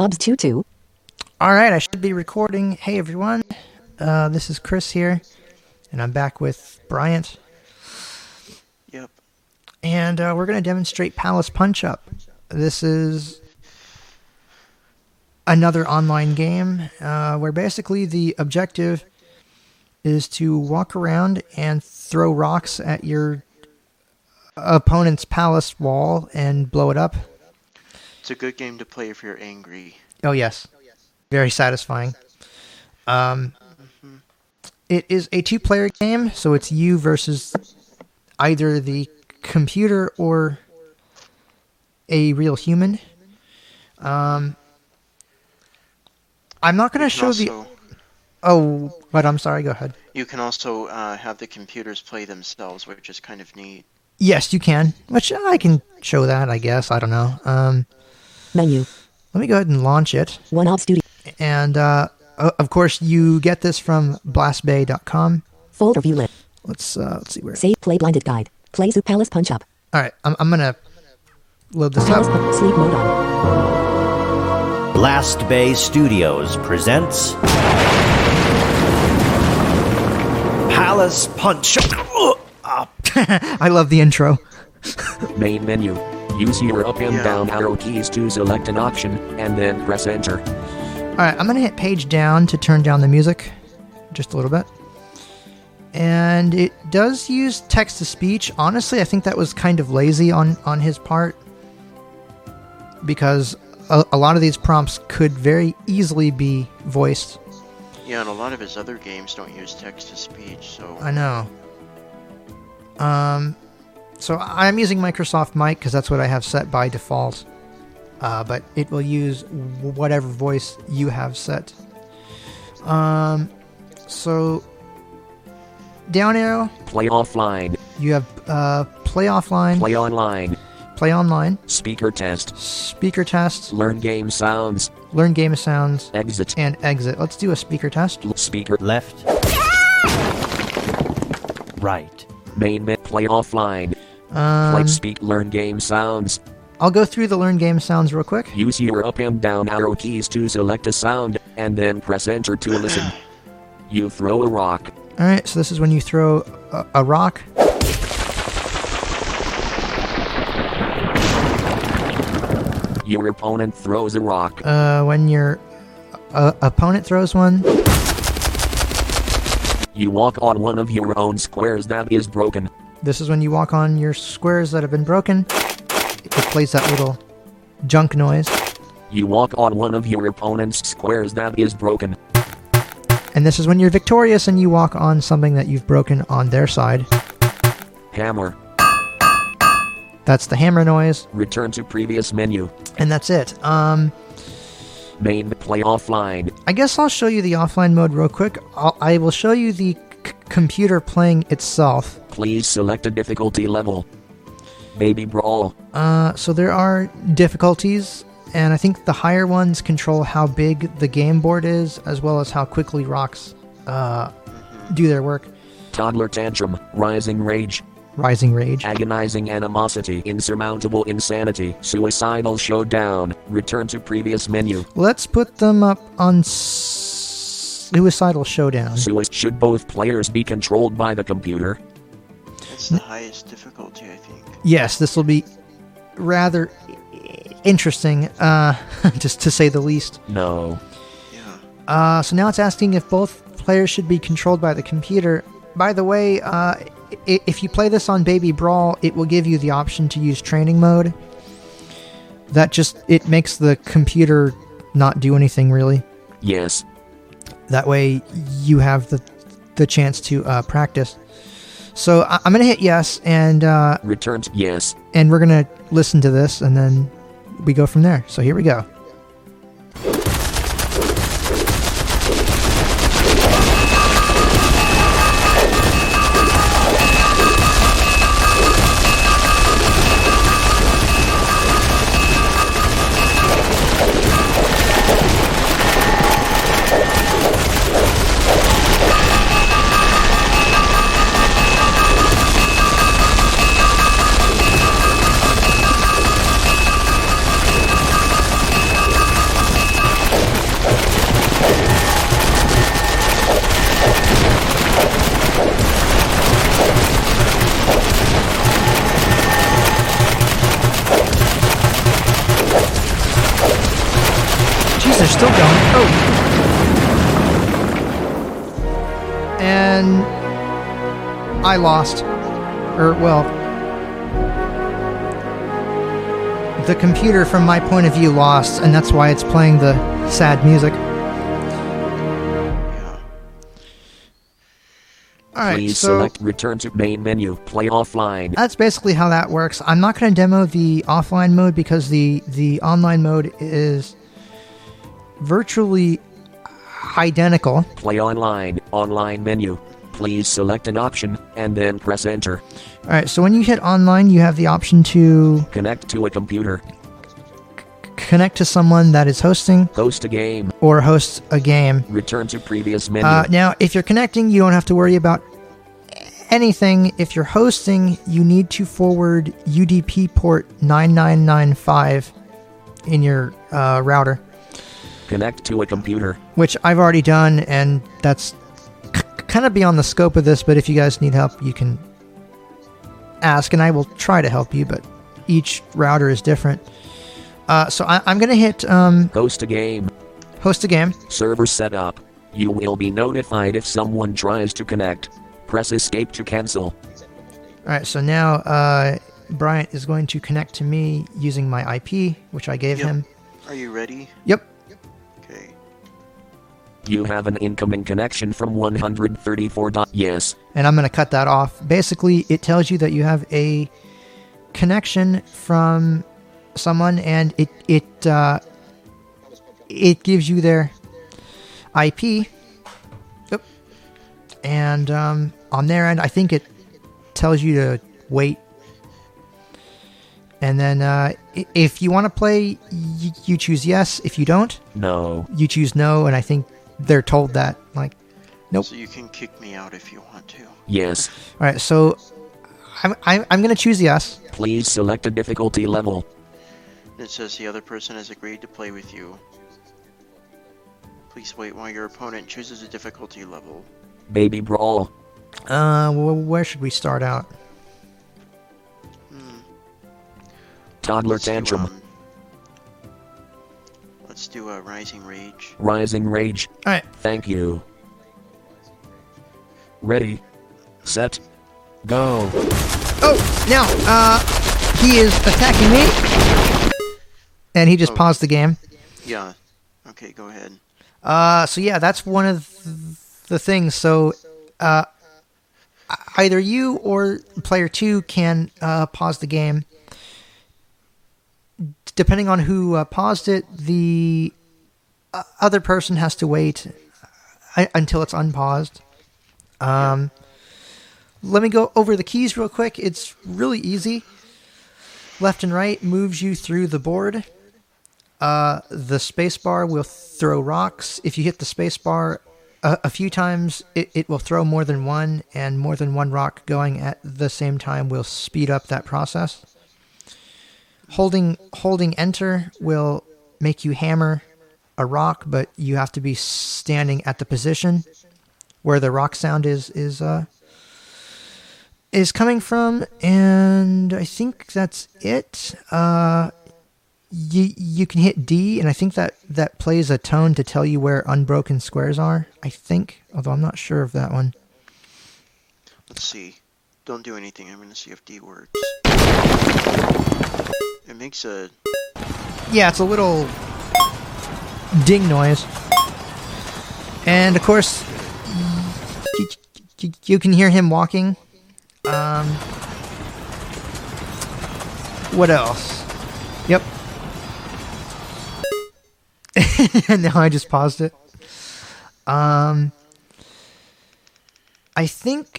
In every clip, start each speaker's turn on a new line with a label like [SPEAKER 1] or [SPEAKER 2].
[SPEAKER 1] OBS22.
[SPEAKER 2] All right, I should be recording. Hey, everyone. This is Chris here, and I'm back with Bryant.
[SPEAKER 3] Yep.
[SPEAKER 2] And we're going to demonstrate Palace Punch-Up. This is another online game where basically the objective is to walk around and throw rocks at your opponent's palace wall and blow it up.
[SPEAKER 3] It's a good game to play if you're angry.
[SPEAKER 2] Oh, yes. Very satisfying. It is a two-player game, so it's you versus either the computer or a real human. I'm not going to show the... Oh, but I'm sorry, go ahead.
[SPEAKER 3] You can also have the computers play themselves, which is kind of neat.
[SPEAKER 2] Yes, you can, which I can show that, I guess. I don't know.
[SPEAKER 1] Menu.
[SPEAKER 2] Let me go ahead and launch it.
[SPEAKER 1] OneOb Studio.
[SPEAKER 2] And, of course, you get this from blastbay.com.
[SPEAKER 1] Folder view list.
[SPEAKER 2] Let's see where...
[SPEAKER 1] Save play blinded guide. Play Zoo Palace Punch-Up.
[SPEAKER 2] All right, I'm going to load this up.
[SPEAKER 1] Sleep mode on.
[SPEAKER 4] Blast Bay Studios presents Palace Punch-Up.
[SPEAKER 2] I love the intro.
[SPEAKER 5] Main menu. Use your up and down arrow keys to select an option, and then press enter.
[SPEAKER 2] Alright, I'm going to hit page down to turn down the music just a little bit. And it does use text-to-speech. Honestly, I think that was kind of lazy on his part, because a lot of these prompts could very easily be voiced.
[SPEAKER 3] Yeah, and a lot of his other games don't use text-to-speech, so...
[SPEAKER 2] I know. So I'm using Microsoft Mic because that's what I have set by default. But it will use whatever voice you have set. So down arrow.
[SPEAKER 5] Play offline.
[SPEAKER 2] You have play offline.
[SPEAKER 5] Play online.
[SPEAKER 2] Play online.
[SPEAKER 5] Speaker test.
[SPEAKER 2] Speaker test.
[SPEAKER 5] Learn game sounds.
[SPEAKER 2] Learn game sounds.
[SPEAKER 5] Exit.
[SPEAKER 2] And exit. Let's do a speaker test.
[SPEAKER 5] Speaker
[SPEAKER 4] Left. Right.
[SPEAKER 5] Main menu. Play offline. Play speak. Learn game sounds.
[SPEAKER 2] I'll go through the learn game sounds real quick.
[SPEAKER 5] Use your up and down arrow keys to select a sound, and then press enter to listen. You throw a rock.
[SPEAKER 2] Alright, so this is when you throw a rock.
[SPEAKER 5] Your opponent throws a rock.
[SPEAKER 2] When your opponent throws one.
[SPEAKER 5] You walk on one of your own squares that is broken.
[SPEAKER 2] This is when you walk on your squares that have been broken. It plays that little junk noise.
[SPEAKER 5] You walk on one of your opponent's squares that is broken.
[SPEAKER 2] And this is when you're victorious and you walk on something that you've broken on their side.
[SPEAKER 5] Hammer.
[SPEAKER 2] That's the hammer noise.
[SPEAKER 5] Return to previous menu.
[SPEAKER 2] And that's it.
[SPEAKER 5] Main play offline.
[SPEAKER 2] I guess I'll show you the offline mode real quick. I will show you the computer playing itself.
[SPEAKER 5] Please select a difficulty level. Baby Brawl.
[SPEAKER 2] So there are difficulties, and I think the higher ones control how big the game board is, as well as how quickly rocks do their work.
[SPEAKER 5] Toddler Tantrum. Rising Rage.
[SPEAKER 2] Rising Rage.
[SPEAKER 5] Agonizing Animosity. Insurmountable Insanity. Suicidal Showdown. Return to previous menu.
[SPEAKER 2] Let's put them up on Suicidal Showdown.
[SPEAKER 5] Should both players be controlled by the computer?
[SPEAKER 3] It's the highest difficulty, I think.
[SPEAKER 2] Yes, this will be rather interesting, just to say the least.
[SPEAKER 5] No.
[SPEAKER 3] Yeah.
[SPEAKER 2] So now it's asking if both players should be controlled by the computer. By the way, if you play this on Baby Brawl, it will give you the option to use training mode. It makes the computer not do anything, really.
[SPEAKER 5] Yes.
[SPEAKER 2] That way you have the chance to practice. So I'm going to hit yes, and
[SPEAKER 5] Return to yes.
[SPEAKER 2] And we're going to listen to this, and then we go from there. So here we go. they're still going. Oh. And I lost. The computer, from my point of view, lost, and that's why it's playing the sad music.
[SPEAKER 3] Yeah.
[SPEAKER 2] Alright,
[SPEAKER 5] Please
[SPEAKER 2] so
[SPEAKER 5] select return to main menu. Play offline.
[SPEAKER 2] that's basically how that works. I'm not going to demo the offline mode because the online mode is virtually identical.
[SPEAKER 5] Play online. Online menu. Please select an option and then press enter.
[SPEAKER 2] Alright, so when you hit online, you have the option to
[SPEAKER 5] Connect to a computer.
[SPEAKER 2] connect to someone that is hosting
[SPEAKER 5] Host a game.
[SPEAKER 2] or host a game.
[SPEAKER 5] Return to previous menu.
[SPEAKER 2] Now, if you're connecting, you don't have to worry about anything. If you're hosting, you need to forward UDP port 9995 in your router,
[SPEAKER 5] Connect to a computer.
[SPEAKER 2] which I've already done, and that's kind of beyond the scope of this, but if you guys need help, you can ask, and I will try to help you, but each router is different. So I'm going to hit
[SPEAKER 5] Host a game.
[SPEAKER 2] host a game.
[SPEAKER 5] Server setup. You will be notified if someone tries to connect. Press escape to cancel.
[SPEAKER 2] Alright, so now Bryant is going to connect to me using my IP, which I gave
[SPEAKER 3] Yep.
[SPEAKER 2] him.
[SPEAKER 3] Are you ready?
[SPEAKER 2] Yep.
[SPEAKER 3] Okay.
[SPEAKER 5] You have an incoming connection from 134. Yes.
[SPEAKER 2] And I'm going to cut that off. Basically, it tells you that you have a connection from someone, and it gives you their IP. Yep. And on their end, I think it tells you to wait. And then if you want to play, you choose yes. If you don't,
[SPEAKER 5] No.
[SPEAKER 2] you choose no. And I think they're told that, like, nope.
[SPEAKER 3] So you can kick me out if you want to.
[SPEAKER 5] Yes.
[SPEAKER 2] All right, so I'm going to choose yes.
[SPEAKER 5] Please select a difficulty level.
[SPEAKER 3] It says the other person has agreed to play with you. Please wait while your opponent chooses a difficulty level.
[SPEAKER 5] Baby Brawl.
[SPEAKER 2] Where should we start out?
[SPEAKER 5] Toddler
[SPEAKER 3] Let's do,
[SPEAKER 5] Tantrum.
[SPEAKER 3] Let's do a Rising Rage.
[SPEAKER 5] Rising Rage.
[SPEAKER 2] All right.
[SPEAKER 5] Thank you. Ready. Set. Go.
[SPEAKER 2] Oh, now he is attacking me, and he just paused the game.
[SPEAKER 3] Yeah. Okay, go ahead.
[SPEAKER 2] So yeah, that's one of the things. So either you or player 2 can pause the game. Depending on who paused it, the other person has to wait until it's unpaused. Let me go over the keys real quick. It's really easy. Left and right moves you through the board. The spacebar will throw rocks. If you hit the spacebar a few times, it will throw more than one, and more than one rock going at the same time will speed up that process. Holding enter will make you hammer a rock, but you have to be standing at the position where the rock sound is coming from, and I think that's it. You can hit D, and I think that plays a tone to tell you where unbroken squares are, I think, although I'm not sure of that one.
[SPEAKER 3] Let's see. Don't do anything. I'm going to see if D works. It makes a...
[SPEAKER 2] Yeah, it's a little ding noise. And, of course, you can hear him walking. What else? Yep. And now I just paused it. I think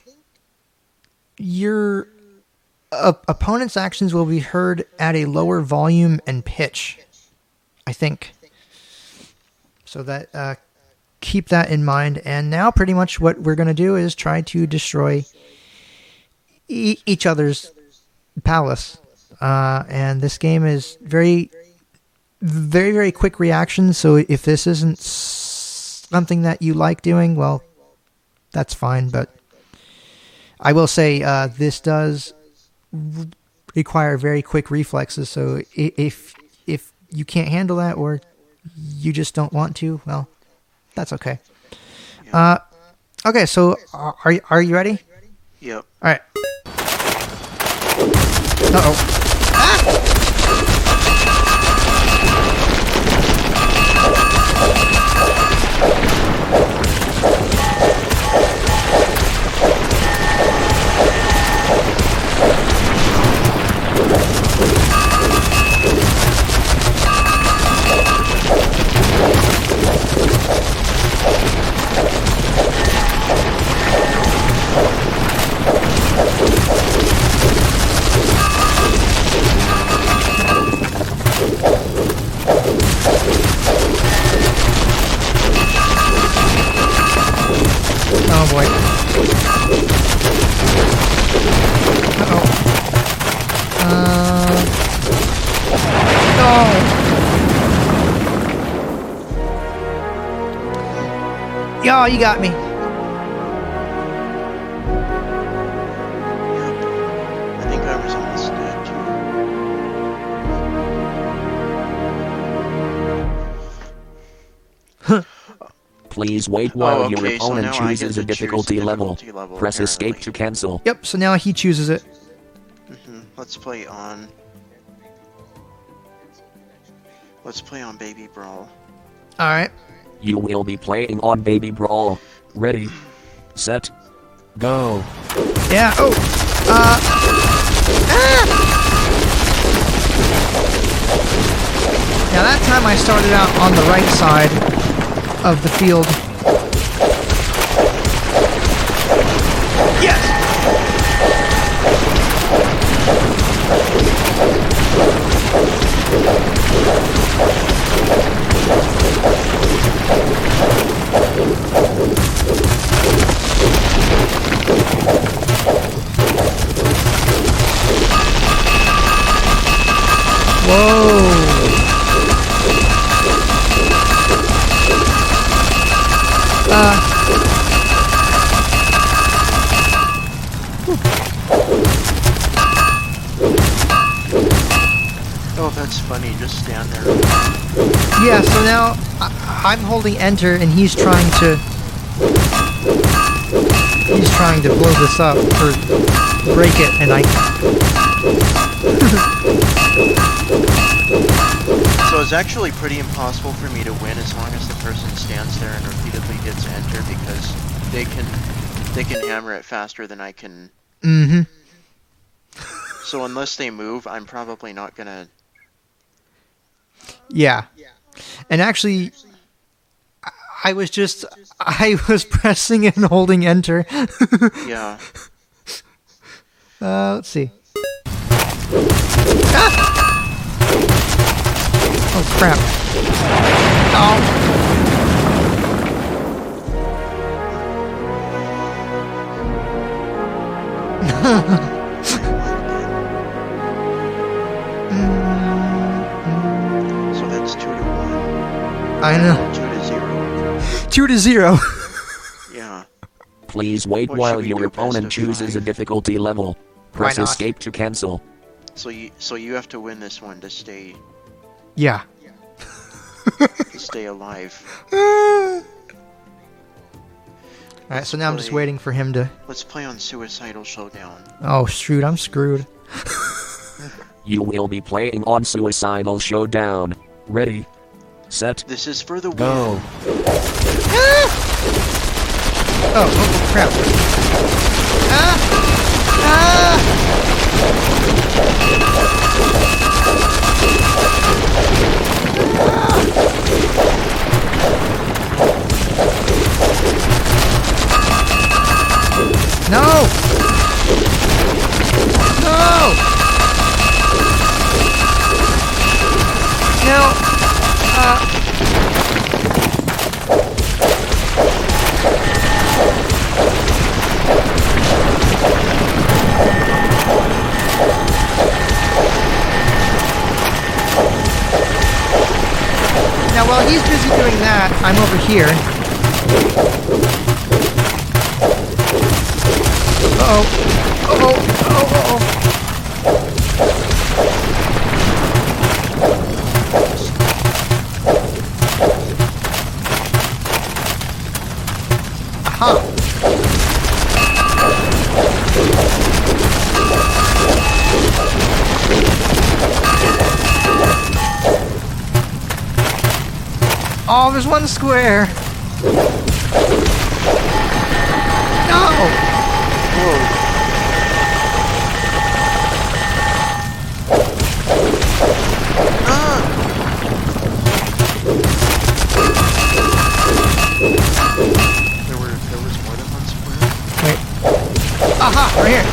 [SPEAKER 2] your opponent's actions will be heard at a lower volume and pitch, I think. So that keep that in mind. And now pretty much what we're going to do is try to destroy each other's palace. And this game is very, very, very quick reaction. So if this isn't something that you like doing, well, that's fine. But I will say this does require very quick reflexes. So if you can't handle that, or you just don't want to, well, that's okay. Okay, so are you ready?
[SPEAKER 3] Yep.
[SPEAKER 2] All right. Uh-oh. Oh boy. Uh-oh. No! Yo, you got me.
[SPEAKER 3] Yep. I think I was almost dead too.
[SPEAKER 5] Please wait while your
[SPEAKER 3] okay, so
[SPEAKER 5] opponent
[SPEAKER 3] now I get
[SPEAKER 5] chooses
[SPEAKER 3] to
[SPEAKER 5] a difficulty
[SPEAKER 3] choose
[SPEAKER 5] level.
[SPEAKER 3] difficulty level,
[SPEAKER 5] Press escape
[SPEAKER 3] apparently.
[SPEAKER 5] to cancel.
[SPEAKER 2] Yep, so now he chooses it.
[SPEAKER 3] Let's play on. Let's play on Baby Brawl.
[SPEAKER 2] Alright.
[SPEAKER 5] You will be playing on Baby Brawl. Ready, set, go.
[SPEAKER 2] Yeah, oh! Now that time I started out on the right side of the field. Yes!
[SPEAKER 3] Oh, that's funny. Just stand there.
[SPEAKER 2] Yeah, so now I'm holding enter and he's trying to blow this up or break it, and I
[SPEAKER 3] So it's actually pretty impossible for me to win as long as the person stands there and repeatedly hits enter, because they can hammer it faster than I can.
[SPEAKER 2] Mm-hmm.
[SPEAKER 3] So unless they move, I'm probably not gonna.
[SPEAKER 2] Yeah. And actually I was pressing and holding enter.
[SPEAKER 3] Yeah.
[SPEAKER 2] Let's see. Ah! Oh crap. Oh.
[SPEAKER 3] So that's 2-1.
[SPEAKER 2] I know.
[SPEAKER 3] 2-0.
[SPEAKER 2] 2-0.
[SPEAKER 3] Yeah.
[SPEAKER 5] Please wait
[SPEAKER 3] Or
[SPEAKER 5] while
[SPEAKER 3] should we
[SPEAKER 5] your
[SPEAKER 3] do best
[SPEAKER 5] opponent
[SPEAKER 3] of
[SPEAKER 5] chooses a
[SPEAKER 3] 5?
[SPEAKER 5] difficulty level. Press
[SPEAKER 2] not?
[SPEAKER 5] escape to cancel.
[SPEAKER 3] So you have to win this one to stay
[SPEAKER 2] Yeah.
[SPEAKER 3] alive.
[SPEAKER 2] Alright, so now I'm just waiting for him to...
[SPEAKER 3] Let's play on Suicidal Showdown.
[SPEAKER 2] Oh, shoot, I'm screwed.
[SPEAKER 5] You will be playing on Suicidal Showdown. Ready, set,
[SPEAKER 3] This is for the win.
[SPEAKER 5] go.
[SPEAKER 2] Oh, crap. No! No! Now, Now, while he's busy doing that, I'm over here. Uh-oh. Uh-oh. Uh-oh. Uh-oh. Oh, there's one square. No!
[SPEAKER 3] Whoa. There was more than one square?
[SPEAKER 2] Wait. Aha! Right here.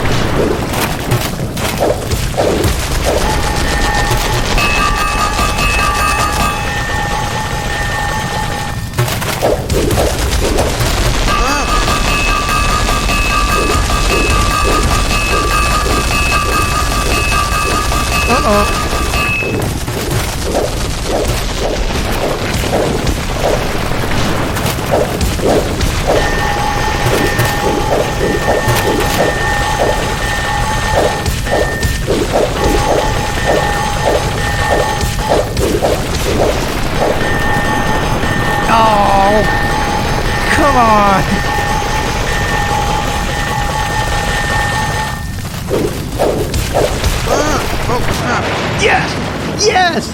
[SPEAKER 2] Uh-oh. Oh, come on.
[SPEAKER 3] Oh, crap.
[SPEAKER 2] Yes! Yes!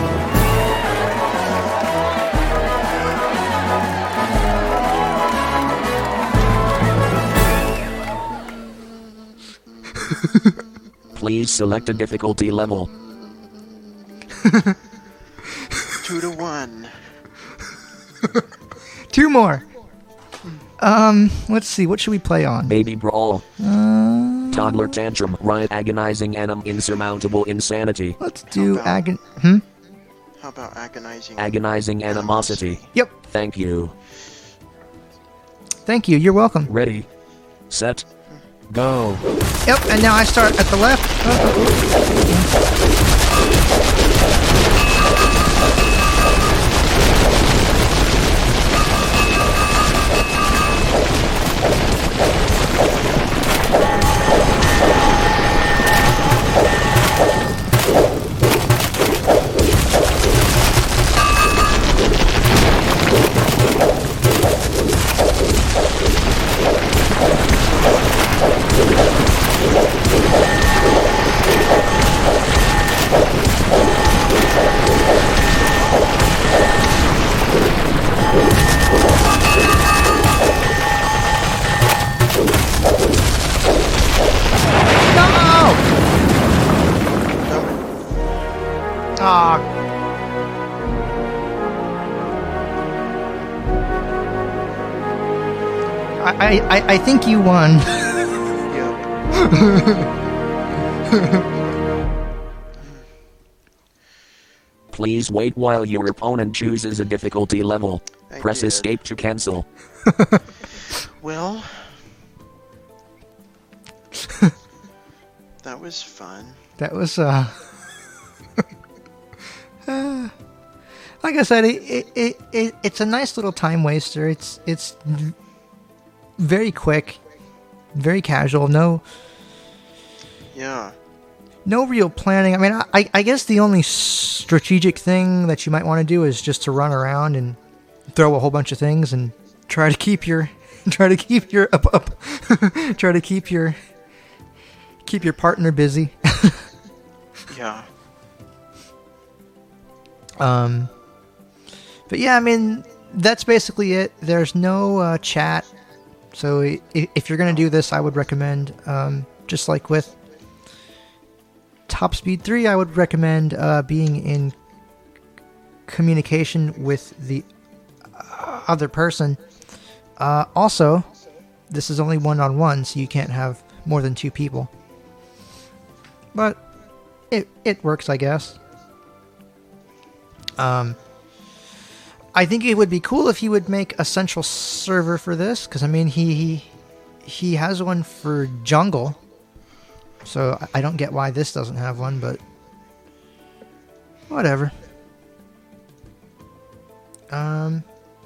[SPEAKER 5] Please select a difficulty level.
[SPEAKER 3] 2 to 1.
[SPEAKER 2] 2 more. Let's see. What should we play on?
[SPEAKER 5] Baby Brawl. Toddler Tantrum. Riot Agonizing Anim Insurmountable Insanity.
[SPEAKER 2] Let's do
[SPEAKER 3] How
[SPEAKER 2] How
[SPEAKER 3] about agonizing?
[SPEAKER 5] Agonizing Animosity.
[SPEAKER 2] Yep.
[SPEAKER 5] Thank you.
[SPEAKER 2] Thank you. You're welcome.
[SPEAKER 5] Ready. Set. Go.
[SPEAKER 2] Yep. And now I start at the left. I think you won.
[SPEAKER 5] Please wait while your opponent chooses a difficulty level.
[SPEAKER 3] I
[SPEAKER 5] Press
[SPEAKER 3] did.
[SPEAKER 5] escape to cancel.
[SPEAKER 3] Well, that was fun.
[SPEAKER 2] That was like I said, it's a nice little time waster. It's very quick, very casual.
[SPEAKER 3] Yeah.
[SPEAKER 2] No real planning. I mean, I guess the only strategic thing that you might want to do is just to run around and throw a whole bunch of things and try to keep your partner busy.
[SPEAKER 3] Yeah.
[SPEAKER 2] But yeah, I mean, that's basically it. There's no chat. So if you're going to do this, I would recommend, just like with Top Speed 3, I would recommend being in communication with the other person. Also, this is only one-on-one, so you can't have more than 2 people. But it works, I guess. I think it would be cool if he would make a central server for this, because I mean he has one for Jungle, so I don't get why this doesn't have one, but whatever. I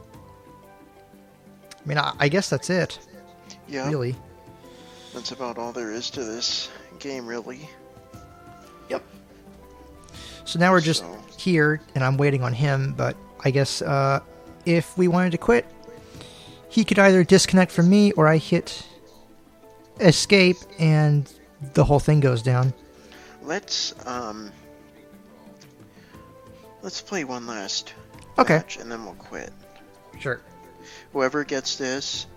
[SPEAKER 2] mean, I guess that's it.
[SPEAKER 3] Yeah.
[SPEAKER 2] Really.
[SPEAKER 3] That's about all there is to this game, really.
[SPEAKER 2] Yep. So now we're just
[SPEAKER 3] So-
[SPEAKER 2] here, and I'm waiting on him, but I guess if we wanted to quit, he could either disconnect from me, or I hit escape, and the whole thing goes down.
[SPEAKER 3] Let's play one last
[SPEAKER 2] Okay.
[SPEAKER 3] match, and then we'll quit.
[SPEAKER 2] Sure.
[SPEAKER 3] Whoever gets this,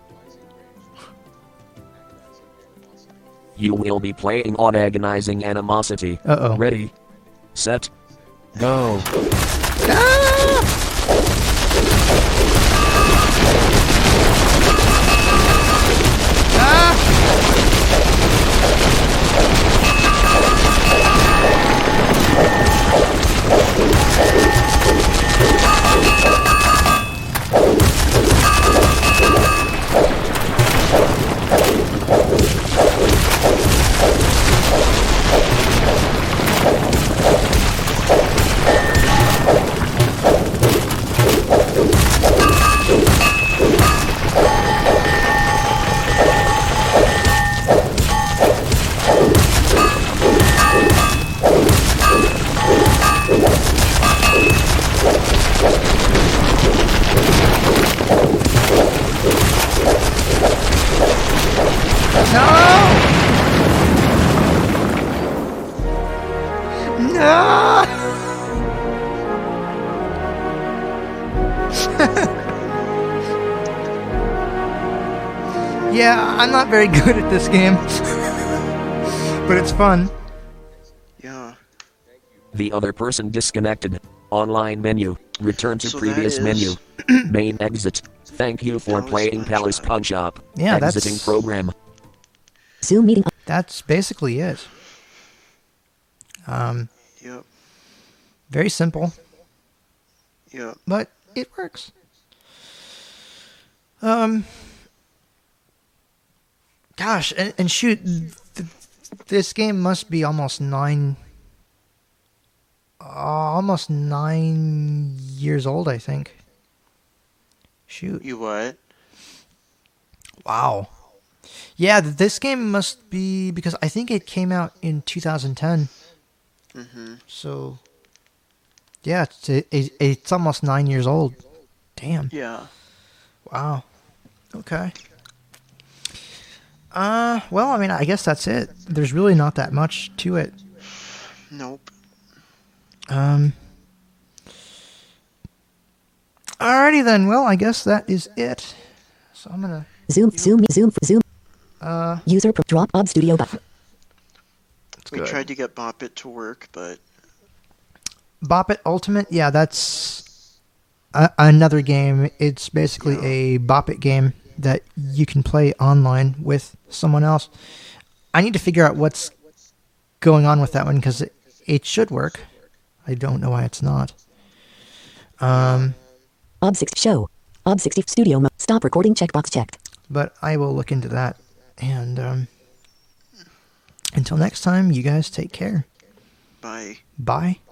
[SPEAKER 5] You will be playing on Agonizing Animosity.
[SPEAKER 2] Uh-oh.
[SPEAKER 5] Ready, set, go.
[SPEAKER 2] No! Yeah, I'm not very good at this game. But it's fun.
[SPEAKER 3] yeah.
[SPEAKER 5] The other person disconnected. Online menu. Return to
[SPEAKER 3] So
[SPEAKER 5] previous
[SPEAKER 3] that is-
[SPEAKER 5] menu. Main exit. Thank you for
[SPEAKER 3] Palace
[SPEAKER 5] playing
[SPEAKER 3] Punch
[SPEAKER 5] Palace
[SPEAKER 3] Up.
[SPEAKER 5] Punch Up.
[SPEAKER 2] Yeah,
[SPEAKER 5] Exiting
[SPEAKER 2] that's-
[SPEAKER 5] program.
[SPEAKER 1] Zoom meeting.
[SPEAKER 2] That's basically it.
[SPEAKER 3] Yep.
[SPEAKER 2] Very simple,
[SPEAKER 3] Yep.
[SPEAKER 2] but it works. Gosh, and shoot, this game must be almost 9 years old, I think. Shoot.
[SPEAKER 3] You what?
[SPEAKER 2] Wow. Yeah, this game must be, because I think it came out in 2010.
[SPEAKER 3] Mm-hmm.
[SPEAKER 2] So, yeah, it's almost 9 years old. Damn.
[SPEAKER 3] Yeah.
[SPEAKER 2] Wow. Okay. Well, I mean, I guess that's it. There's really not that much to it.
[SPEAKER 3] Nope.
[SPEAKER 2] Alrighty then. Well, I guess that is it. So I'm gonna
[SPEAKER 1] Zoom. User drop Ob Studio button.
[SPEAKER 3] We
[SPEAKER 2] good.
[SPEAKER 3] tried to get Bop It to work, but
[SPEAKER 2] Bop It Ultimate. Yeah, that's another game. It's basically a Bop It game that you can play online with someone else. I need to figure out what's going on with that one because it should work. I don't know why it's not.
[SPEAKER 1] Ob 60 show. Ob 60 studio mode. Stop recording checkbox checked.
[SPEAKER 2] But I will look into that. And until next time, you guys take care.
[SPEAKER 3] bye.
[SPEAKER 2] Bye.